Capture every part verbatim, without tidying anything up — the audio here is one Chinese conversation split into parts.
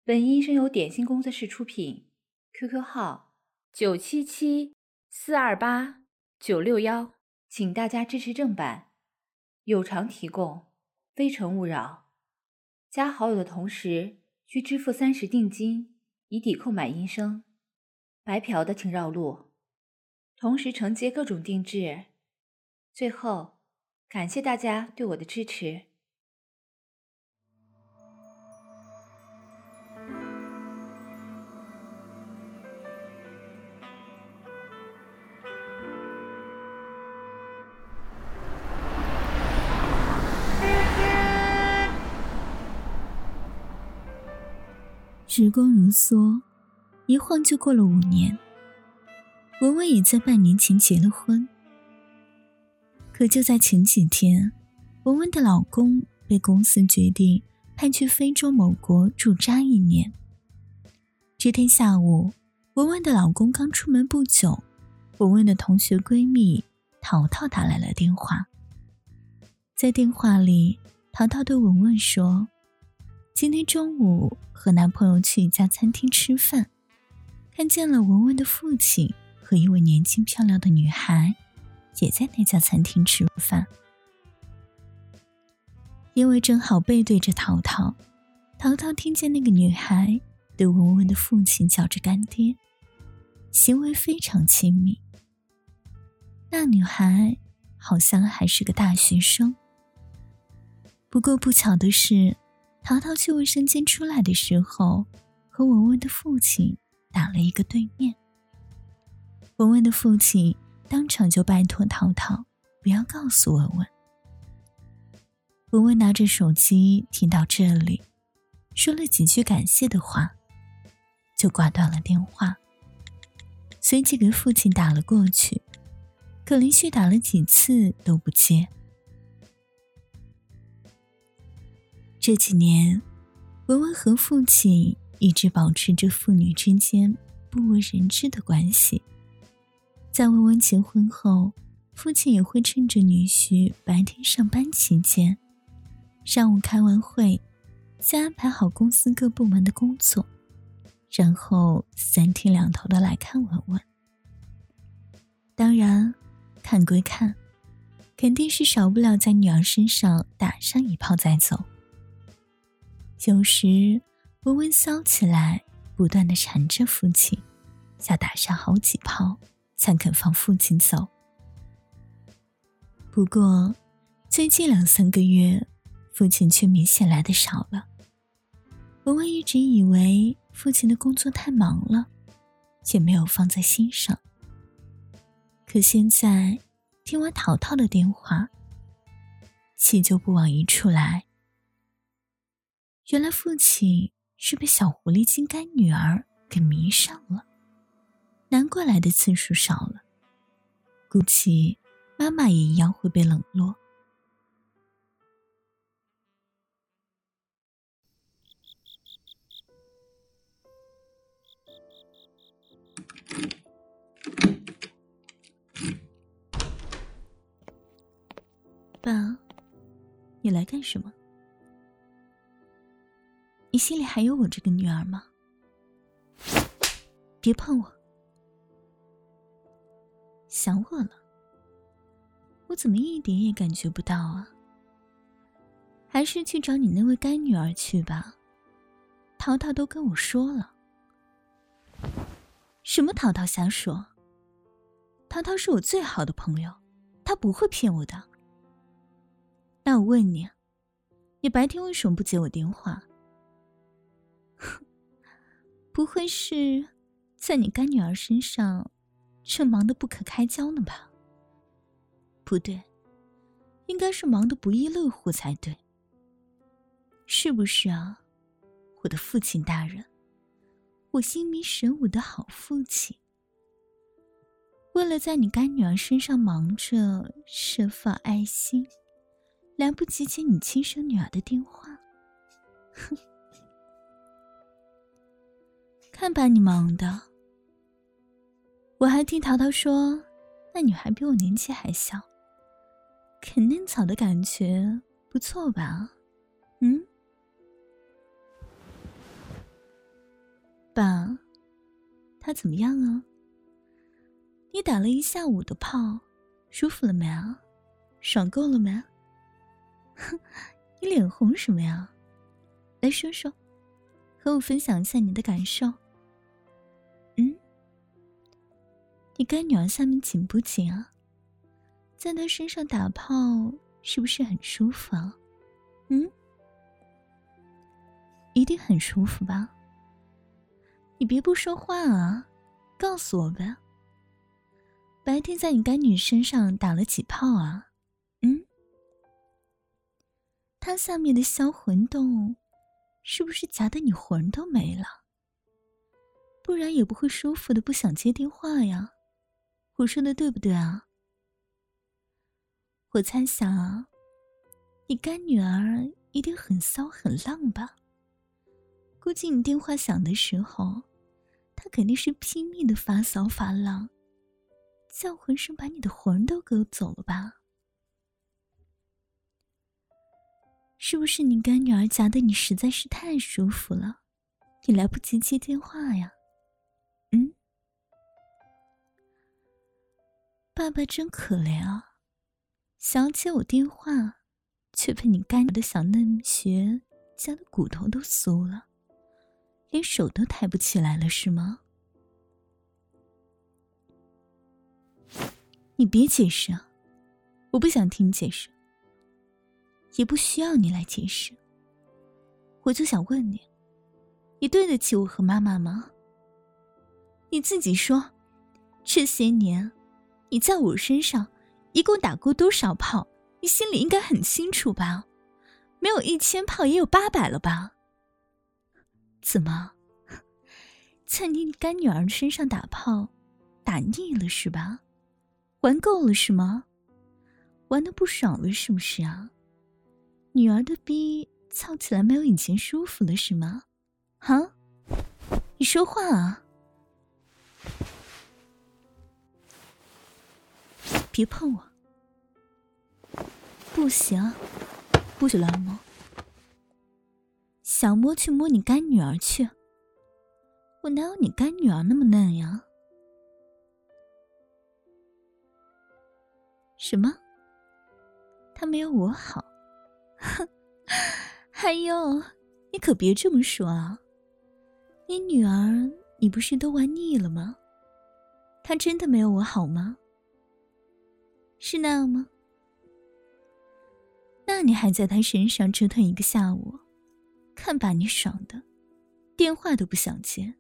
本音声由点心工作室出品 ，Q Q 号九七七四二八九六幺，请大家支持正版，有偿提供，非诚勿扰。加好友的同时需支付三十定金，以抵扣买音声。白嫖的请绕路，同时承接各种定制。最后，感谢大家对我的支持。 时光如梭，一晃就过了五年。文文也在半年前结了婚。可就在前几天，文文的老公被公司决定派去非洲某国驻扎一年。这天下午，文文的老公刚出门不久，文文的同学闺蜜淘淘打来了电话。在电话里，淘淘对文文说，今天中午和男朋友去一家餐厅吃饭，看见了文文的父亲和一位年轻漂亮的女孩也在那家餐厅吃饭。因为正好背对着淘淘，淘淘听见那个女孩对文文的父亲叫着干爹，行为非常亲密。那女孩好像还是个大学生。不过不巧的是，淘淘去卫生间出来的时候，和文文的父亲打了一个对面。文文的父亲当场就拜托淘淘不要告诉文文。文文拿着手机听到这里，说了几句感谢的话，就挂断了电话，随即给父亲打了过去，可连续打了几次都不接。这几年，文文和父亲一直保持着父女之间不为人知的关系。在文文结婚后，父亲也会趁着女婿白天上班期间，上午开完会，先安排好公司各部门的工作，然后三天两头的来看文文。当然，看归看，肯定是少不了在女儿身上打上一炮再走。有时文文骚起来，不断地缠着父亲，要打上好几炮才肯放父亲走。不过最近两三个月，父亲却明显来的少了。文文一直以为父亲的工作太忙了，也没有放在心上。可现在听完淘淘的电话，气就不往一处来。原来父亲是被小狐狸精干女儿给迷上了，难怪来的次数少了，估计妈妈也一样会被冷落。爸，你来干什么？你心里还有我这个女儿吗？别碰我！想我了？我怎么一点也感觉不到啊？还是去找你那位干女儿去吧。淘淘都跟我说了。什么淘淘瞎说？淘淘是我最好的朋友，她不会骗我的。那我问你，你白天为什么不接我电话？不会是在你干女儿身上正忙得不可开交呢吧？不对，应该是忙得不亦乐乎才对。是不是啊，我的父亲大人，我心迷神武的好父亲？为了在你干女儿身上忙着设法爱心，来不及接你亲生女儿的电话。哼，看把你忙的。我还听淘淘说，那女孩比我年纪还小，啃嫩草的感觉不错吧？嗯？ 他怎么样啊？你打了一下午的炮，舒服了没啊？爽够了没？哼，你脸红什么呀？来说说，和我分享一下你的感受。嗯，你干女儿下面紧不紧啊？在她身上打炮是不是很舒服啊？嗯，一定很舒服吧？你别不说话啊，告诉我呗。白天在你干女身上打了几炮啊？嗯，她下面的销魂洞是不是夹得你魂都没了？不然也不会舒服的不想接电话呀。我说的对不对啊？我猜想啊，你干女儿一定很骚很浪吧？估计你电话响的时候，她肯定是拼命的发骚发浪，叫浑身把你的魂都勾走了吧？是不是你干女儿夹得你实在是太舒服了，你来不及接电话呀？嗯，爸爸真可怜啊，想要接我电话，却被你干的小嫩穴夹的骨头都酥了，连手都抬不起来了是吗？你别解释啊，我不想听解释，也不需要你来解释。我就想问你，你对得起我和妈妈吗？你自己说，这些年你在我身上一共打过多少炮，你心里应该很清楚吧？没有一千炮也有八百了吧？怎么，在你干女儿身上打炮打腻了是吧？玩够了是吗？玩得不爽了是不是啊？女儿的逼操起来没有以前舒服了是吗？哈？你说话啊！别碰我！不行，不许乱摸！想摸去摸你干女儿去，我哪有你干女儿那么嫩呀？什么？她没有我好？哼！还有，你可别这么说啊！你女儿，你不是都玩腻了吗？她真的没有我好吗？是那样吗？那你还在她身上折腾一个下午，看把你爽的，电话都不想接。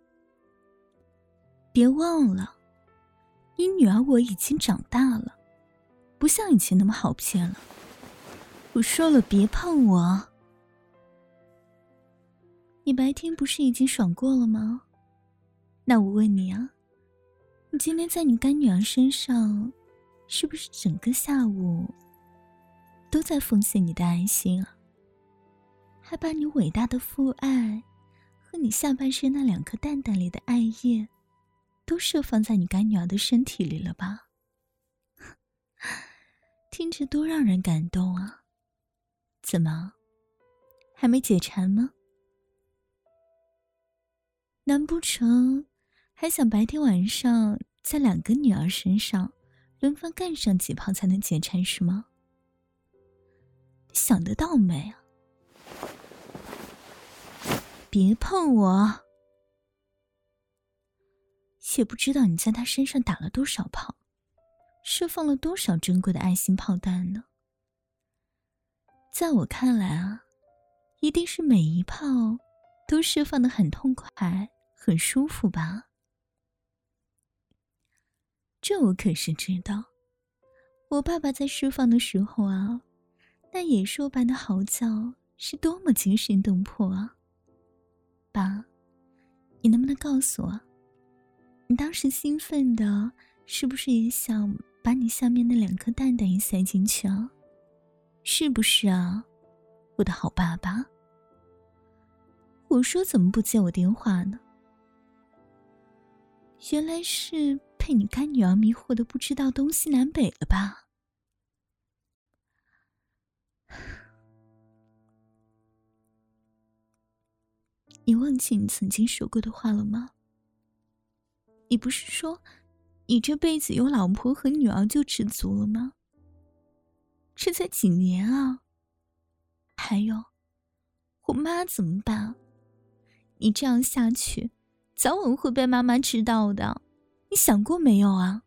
别忘了，你女儿我已经长大了，不像以前那么好骗了。我说了，别碰我。你白天不是已经爽过了吗？那我问你啊，你今天在你干女儿身上，是不是整个下午都在奉献你的爱心啊？还把你伟大的父爱和你下半身那两颗蛋蛋里的爱液，都释放在你干女儿的身体里了吧？听着多让人感动啊！怎么，还没解馋吗？难不成还想白天晚上在两个女儿身上轮番干上几炮才能解馋是吗？你想得到没啊？别碰我！也不知道你在她身上打了多少炮，释放了多少珍贵的爱心炮弹呢？在我看来啊，一定是每一炮都释放得很痛快很舒服吧？这我可是知道，我爸爸在释放的时候啊，那野兽般的嚎叫是多么惊心动魄啊！爸，你能不能告诉我，你当时兴奋的是不是也想把你下面那两颗蛋蛋也塞进去啊？是不是啊，我的好爸爸？我说怎么不接我电话呢？原来是被你干女儿迷惑的不知道东西南北了吧？你忘记你曾经说过的话了吗？ 你不是说你这辈子有老婆和女儿就知足了吗？这才几年啊！还有，我妈怎么办？你这样下去，早晚会被妈妈知道的，你想过没有啊？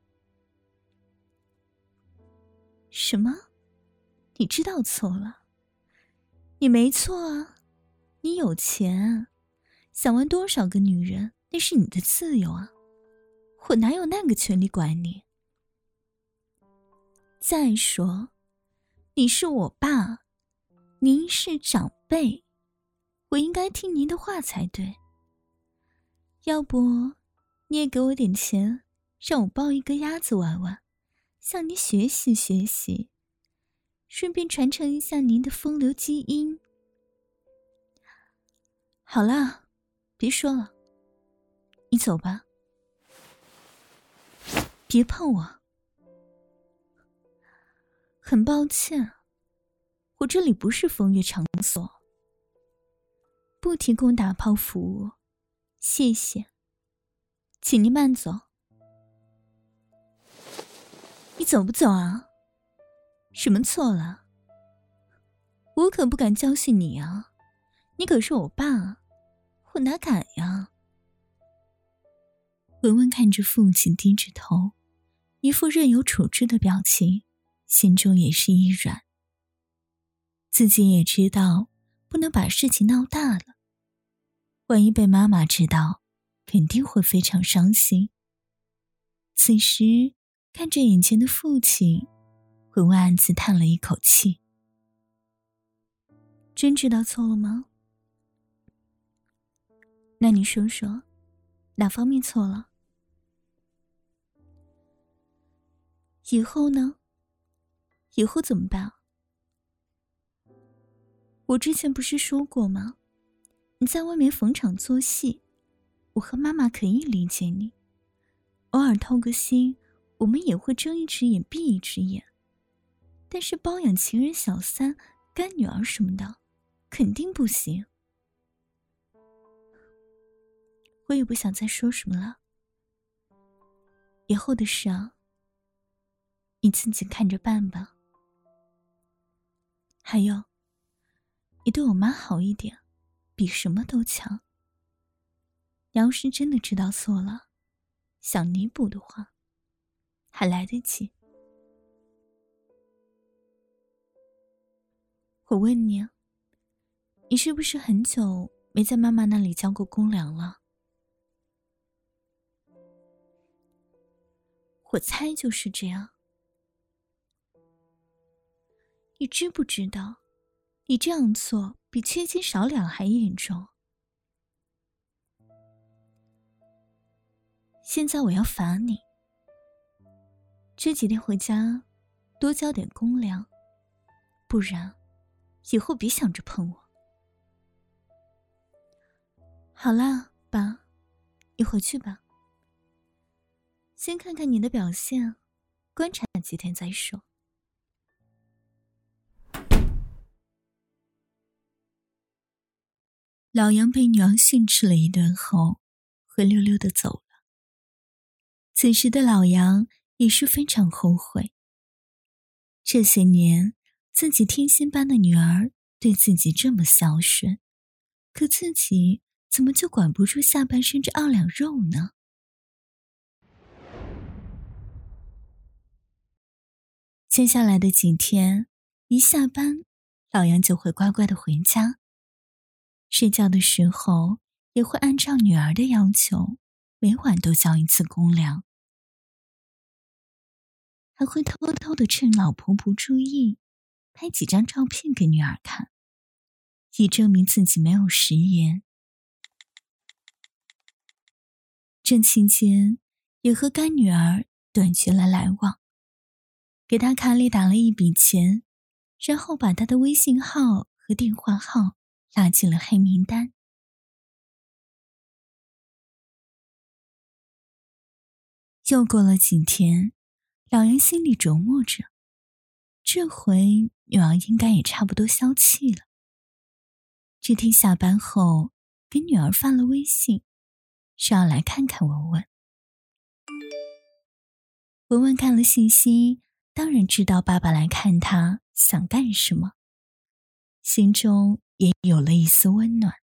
什么？你知道错了？你没错啊，你有钱，想玩多少个女人那是你的自由啊，我哪有那个权利管你？再说，你是我爸，您是长辈，我应该听您的话才对。要不，你也给我点钱，让我抱一个鸭子玩玩，向你学习学习，顺便传承一下您的风流基因。好了，别说了，你走吧，别碰我。很抱歉，我这里不是风月场所，不提供打炮服务，谢谢，请您慢走。你走不走啊？什么错了？我可不敢教训你啊，你可是我爸，我哪敢呀？文文看着父亲低着头，一副任有处置的表情，心中也是一软。自己也知道不能把事情闹大了，万一被妈妈知道，肯定会非常伤心。此时看着眼前的父亲，文文暗自叹了一口气。真知道错了吗？那你说说，哪方面错了？以后呢？以后怎么办？我之前不是说过吗？你在外面逢场作戏，我和妈妈可以理解你，偶尔偷个腥，我们也会睁一只眼闭一只眼。但是包养情人小三、干女儿什么的，肯定不行。我也不想再说什么了，以后的事啊，你自己看着办吧。还有，你对我妈好一点，比什么都强。你要是真的知道错了，想弥补的话，还来得及。我问你，你是不是很久没在妈妈那里交过公粮了？我猜就是这样。你知不知道，你这样做比缺斤少两还严重？现在我要罚你，这几天回家多交点公粮，不然以后别想着碰我。好啦，爸，你回去吧，先看看你的表现，观察几天再说。老杨被女儿训斥了一顿后，灰溜溜地走了。此时的老杨也是非常后悔，这些年自己天仙般的女儿对自己这么孝顺，可自己怎么就管不住下半身这二两肉呢？接下来的几天，一下班，老杨就会乖乖的回家。睡觉的时候，也会按照女儿的要求，每晚都交一次公粮，还会偷偷的趁老婆不注意，拍几张照片给女儿看，以证明自己没有食言。这期间，也和干女儿断绝了来往，给她卡里打了一笔钱，然后把她的微信号和电话号拉进了黑名单。又过了几天，老杨心里琢磨着，这回女儿应该也差不多消气了。这天下班后，给女儿发了微信，是要来看看文文。 文文看了信息，当然知道爸爸来看他想干什么，心中也有了一丝温暖。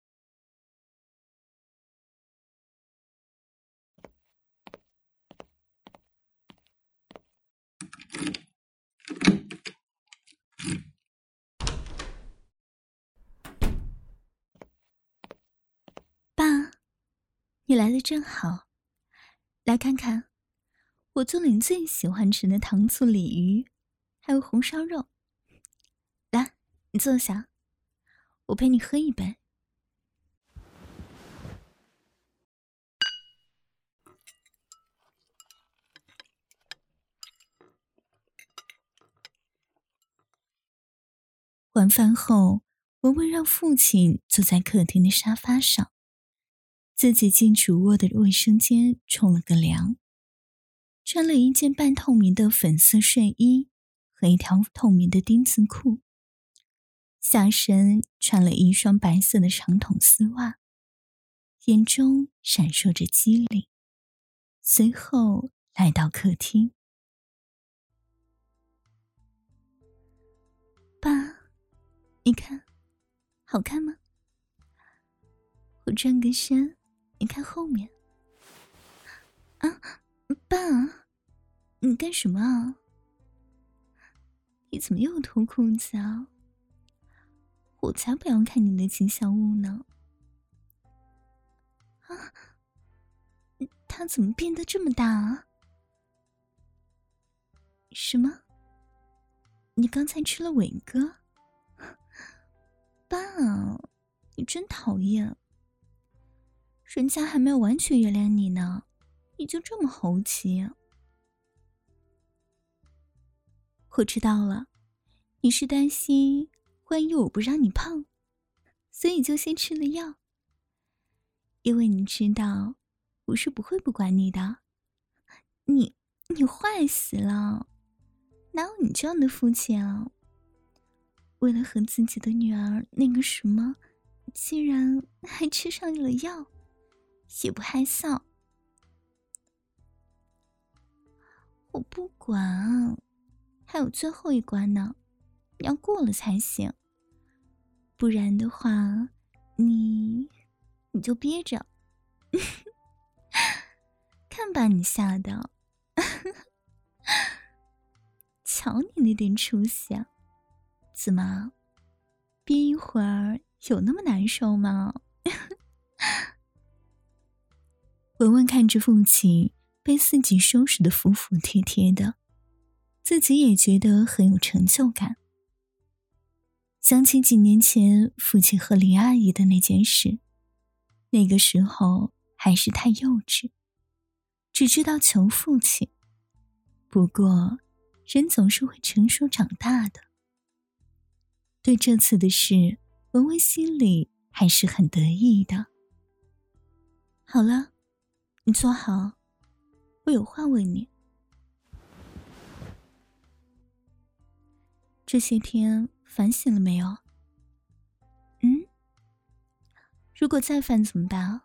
爸，你来的正好，来看看，我做了你最喜欢吃的糖醋鲤鱼，还有红烧肉。来，你坐下，我陪你喝一杯。晚饭后，文文让父亲坐在客厅的沙发上，自己进主卧的卫生间冲了个凉，穿了一件半透明的粉色睡衣和一条透明的丁字裤，下身穿了一双白色的长筒丝袜，眼中闪烁着机灵，随后来到客厅。爸，你看好看吗？我转个身，你看后面。啊，爸，你干什么啊？你怎么又脱裤子啊？我才不要看你的吉祥物呢！啊，它怎么变得这么大啊？什么？你刚才吃了伟哥？爸，你真讨厌！人家还没有完全原谅你呢，你就这么猴急啊？我知道了，你是担心万一我不让你胖，所以就先吃了药。因为你知道我是不会不管你的。你你坏死了，哪有你这样的父亲啊？为了和自己的女儿那个什么，竟然还吃上了药，也不害臊。我不管，还有最后一关呢，你要过了才行。不然的话，你你就憋着。看把你吓的。瞧你那点出息啊！怎么，憋一会儿有那么难受吗？文文看着父亲被自己收拾得服服帖帖的，自己也觉得很有成就感。想起几年前父亲和林阿姨的那件事，那个时候还是太幼稚，只知道求父亲。不过人总是会成熟长大的。对这次的事，文文心里还是很得意的。好了，你坐好，我有话问你。这些天反省了没有？嗯？如果再犯怎么办啊？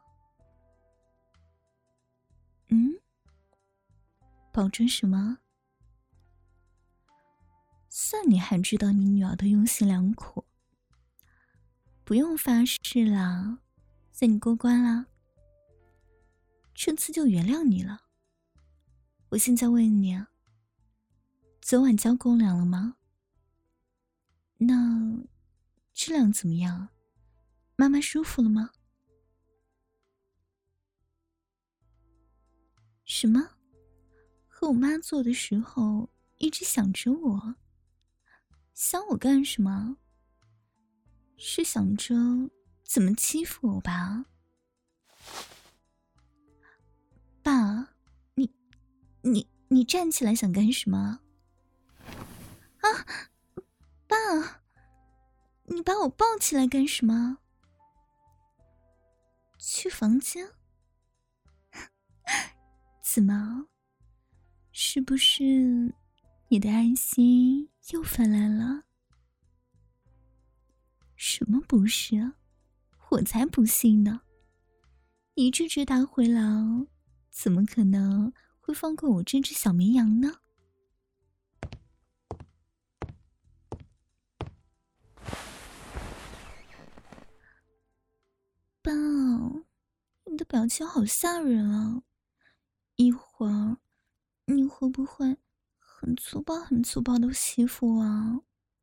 嗯？保证什么？算你还知道你女儿的用心良苦。不用发誓啦，算你过关啦。这次就原谅你了。我现在问你啊，昨晚交公粮了吗？那质量怎么样？妈妈舒服了吗？什么？和我妈做的时候一直想着我？想我干什么？是想着怎么欺负我吧？爸，你你你站起来想干什么？啊，爸，你把我抱起来干什么？去房间？怎么？是不是你的爱心又泛滥了？什么不是啊？我才不信呢！你这只大灰狼，怎么可能会放过我这只小绵羊呢？爸，你的表情好吓人啊！一会儿你会不会很粗暴、很粗暴的欺负我啊？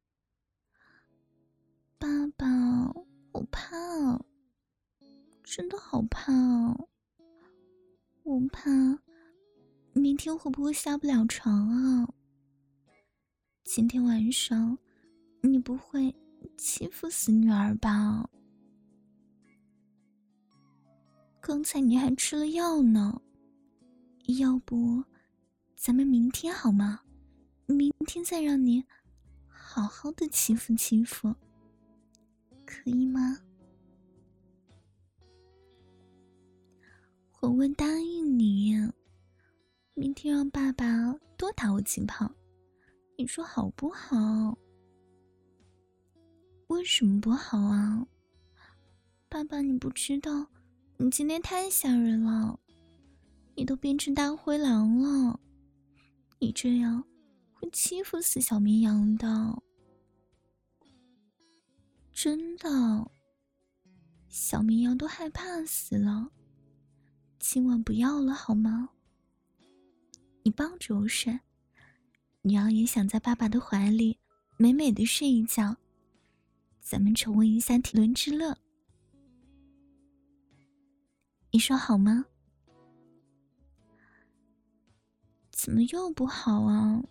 爸爸，我怕，真的好怕哦！我怕明天会不会下不了床啊？今天晚上你不会欺负死女儿吧？刚才你还吃了药呢，要不咱们明天好吗？明天再让你好好的欺负欺负，可以吗？我问答应你，明天让爸爸多打我几炮，你说好不好？为什么不好啊？爸爸，你不知道，你今天太吓人了，你都变成大灰狼了，你这样会欺负死小绵羊的，真的，小绵羊都害怕死了，今晚不要了好吗？你抱着我睡，女儿也想在爸爸的怀里美美的睡一觉，咱们重温一下体轮之乐，你说好吗？怎么又不好啊？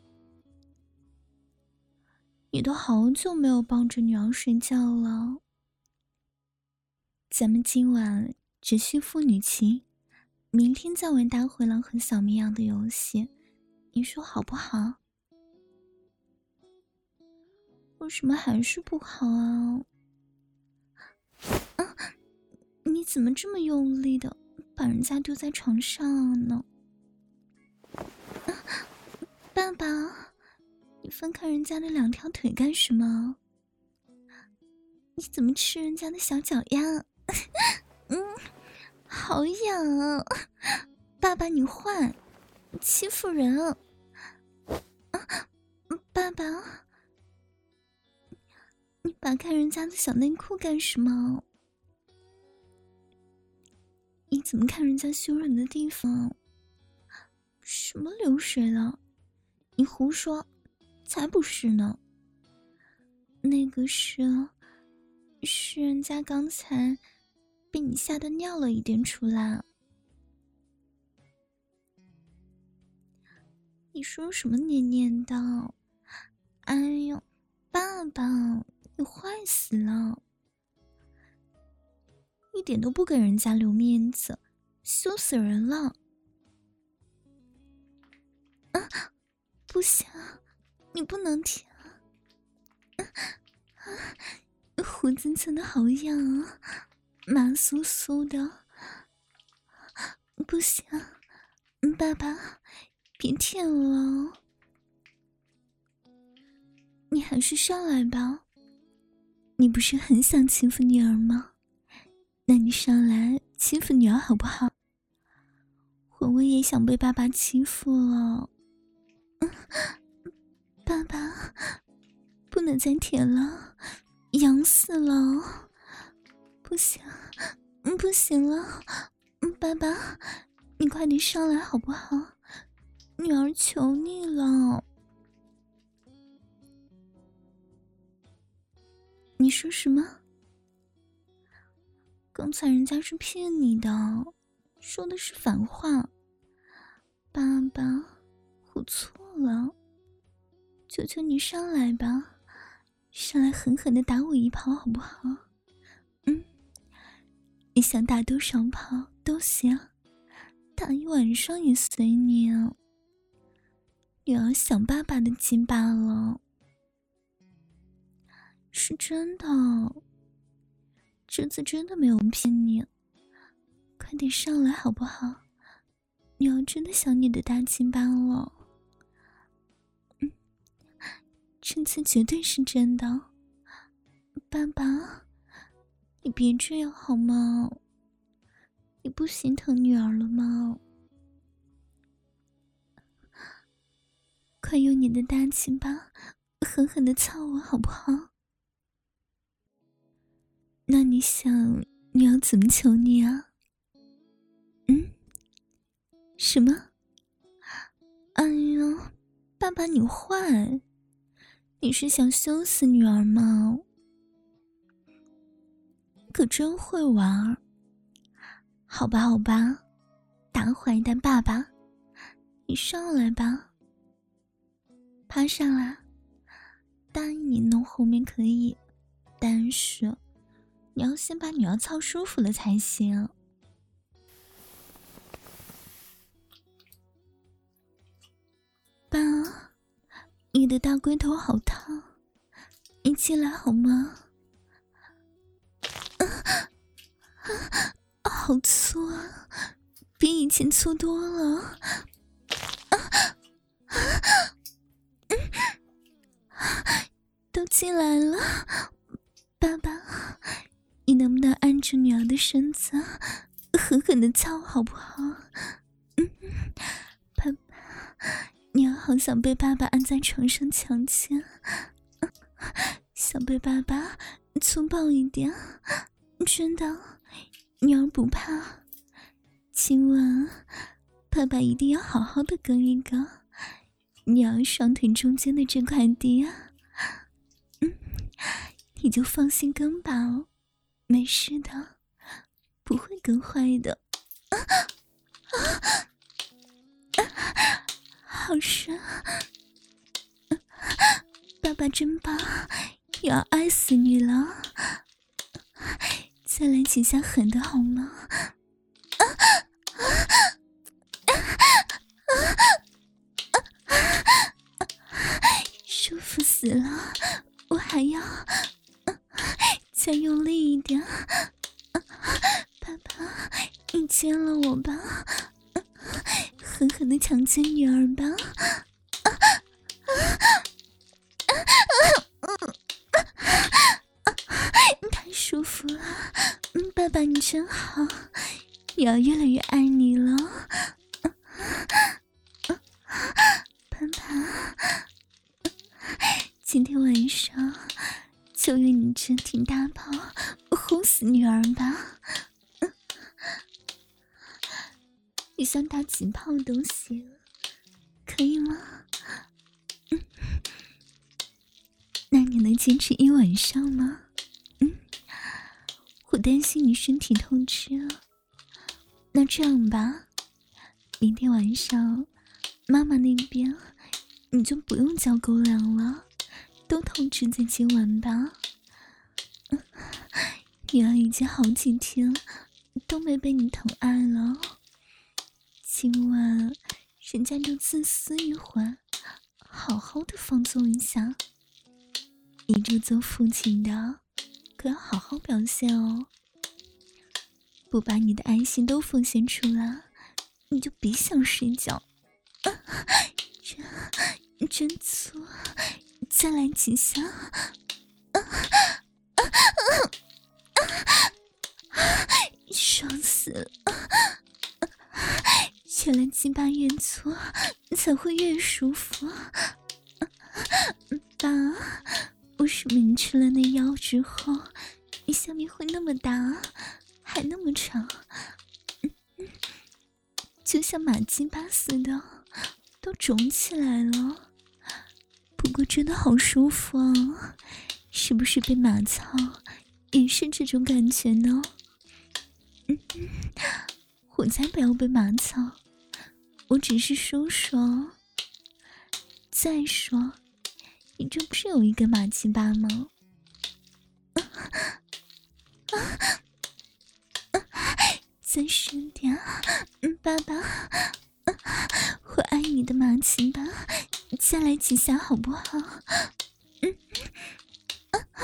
你都好久没有抱着女儿睡觉了，咱们今晚只需父女情，明天再玩大灰狼和小绵羊的游戏，你说好不好？为什么还是不好啊？啊，你怎么这么用力的把人家丢在床上呢？啊，爸爸，你分开人家的两条腿干什么？你怎么吃人家的小脚呀？嗯，好痒啊！爸爸你坏，欺负人啊！爸爸，你扒开人家的小内裤干什么？你怎么看人家羞忍的地方？什么流水了？你胡说，才不是呢。那个是，是人家刚才被你吓得尿了一点出来。你说什么念念的？哎呦，爸爸，你坏死了，一点都不给人家留面子，羞死人了！啊，不行，你不能舔啊！啊，胡子真的好痒啊，麻酥酥的，不行，爸爸，别舔了，你还是上来吧。你不是很想欺负女儿吗？那你上来欺负女儿好不好？我我也想被爸爸欺负了。爸爸，不能再舔了，痒死了！不行，不行了，爸爸，你快点上来好不好？女儿求你了。你说什么？刚才人家是骗你的，说的是反话。爸爸，我错了，求求你上来吧，上来狠狠地打我一炮好不好？嗯，你想打多少炮都行，打一晚上也随你啊。女儿想爸爸的鸡巴了，是真的，这次真的没有骗你，快点上来好不好？女儿真的想你的大鸡巴了。嗯，这次绝对是真的。爸爸，你别这样好吗？你不心疼女儿了吗？ 快用你的大鸡巴狠狠地操我好不好？那你想你要怎么求你啊？嗯？什么？哎呦，爸爸你坏，你是想羞死女儿吗？可真会玩。好吧好吧，大坏蛋爸爸，你上来吧，趴上来。答应你弄后面可以，但是你要先把女儿操舒服了才行。爸，你的大龟头好烫，你进来好吗？啊啊，好粗啊，比以前粗多了。啊啊嗯，都进来了，爸爸，你能不能按着女儿的身子狠狠地操好不好？嗯，爸爸，女儿好想被爸爸按在床上强奸，想被爸爸粗暴一点，真的，女儿不怕。今晚爸爸一定要好好的跟一个女儿双腿中间的这块地啊。嗯，你就放心跟吧哦，没事的，不会跟坏的。啊啊啊，好深，爸爸真棒，女儿爱死你了。再来几下狠的好吗？啊啊啊啊啊，舒服死了，我还要、啊、再用力一点。啊，爸爸，你奸了我吧，啊，狠狠地强奸女儿吧。啊啊啊啊啊，太舒服了，爸爸你真好，女儿越来越爱你了。啊啊啊，爸爸，今天晚上就用你这挺大炮轰死女儿吧。嗯，你想打几炮都行，可以吗？嗯，那你能坚持一晚上吗？嗯，我担心你身体透支了。那这样吧，明天晚上妈妈那边你就不用交狗粮了，都透支在今晚吧。嗯，女儿已经好几天都没被你疼爱了，今晚人家就自私一会，好好的放纵一下。你这做父亲的可要好好表现哦，不把你的爱心都奉献出来，你就别想睡觉。啊，真真粗，再来几下。啊啊啊啊，爽死了！原来鸡巴越粗才会越舒服。爸，为什么你吃了那药之后，你下面会那么大，还那么长？就像马鸡巴似的，都肿起来了。不过真的好舒服啊，是不是被马操也是这种感觉呢？嗯，我才不要被马操，我只是说说。再说，你这不是有一个马鸡巴吗？啊啊啊，再深点，嗯，爸爸，啊，我爱你的马鸡巴，再来几下好不好？嗯，啊啊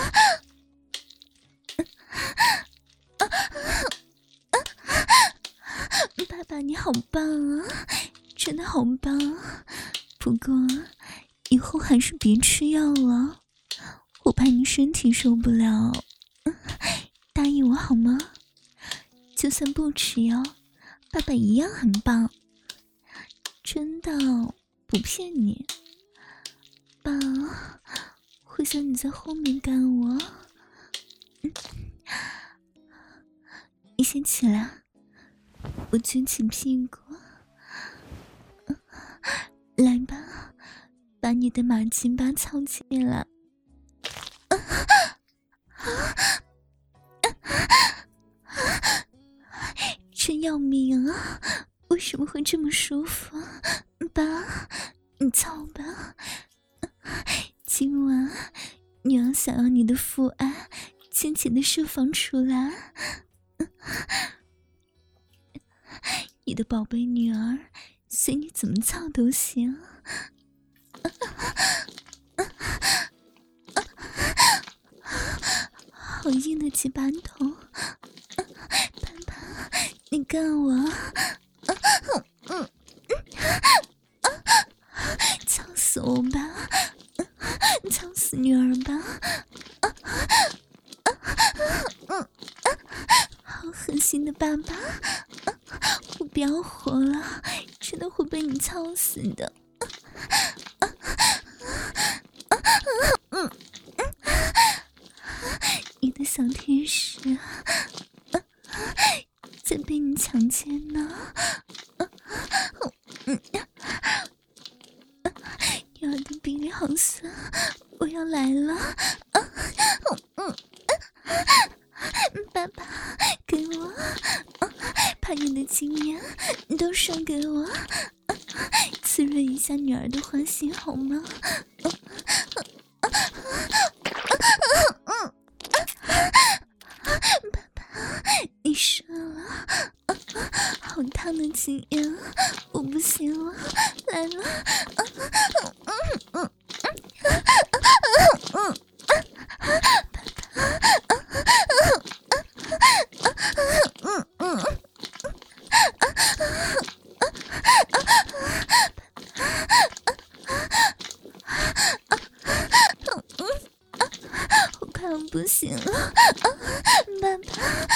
啊啊啊，爸爸你好棒啊，真的好棒啊！不过以后还是别吃药了，我怕你身体受不了。答应我好吗？就算不吃药，爸爸一样很棒，真的不骗你。 棒啊！好想你在后面干我。嗯，你先起来，我卷起屁股。来吧，把你的马金巴操起来。真要命啊！为什么会这么舒服？爸，你操吧！今晚女儿想要你的父爱尽情的释放出来。你的宝贝女儿随你怎么操都行。好硬的几把头，爸爸，你干我！操死我吧！操死女儿吧！好狠心的爸爸，我不要活了，真的会被你操死的。你的小天使在被你强奸呢。女儿的比例好酸，我要来了。爸爸，给我，把你的经验都说给我，滋润一下女儿的花心好吗？爸爸，你射了，好烫的经验，我不行了，来了。我快要不行了，爸爸。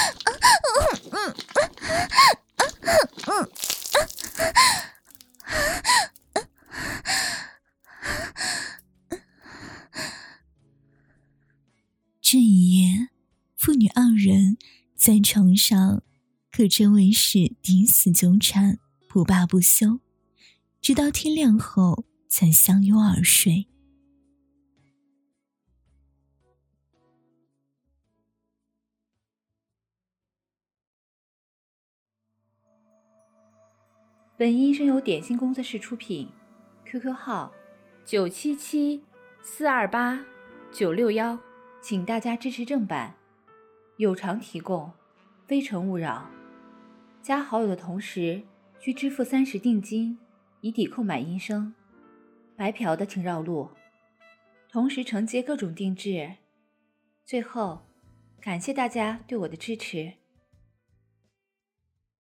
这一夜，父女二人在床上可真谓是抵死纠缠，不罢不休，直到天亮后才相拥而睡。 本音声由点心工作室出品 ，Q Q 号九七七四二八九六幺，请大家支持正版，有偿提供，非诚勿扰。加好友的同时需支付三十定金，以抵购买音声。白嫖的请绕路，同时承接各种定制。最后，感谢大家对我的支持。